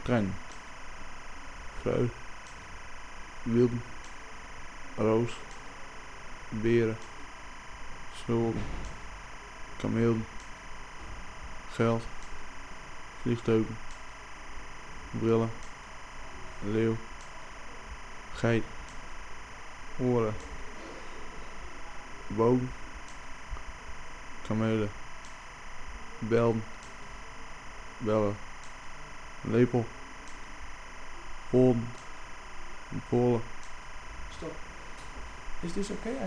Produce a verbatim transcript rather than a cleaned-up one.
trein, vrui, wilden, roos, beren, schulden, kameelden, geld, vliegtuigen, brillen, leeuw, geit, oren, boom, kamelen, belden, bellen, lepel, polden, polen. Stop. Is this okay?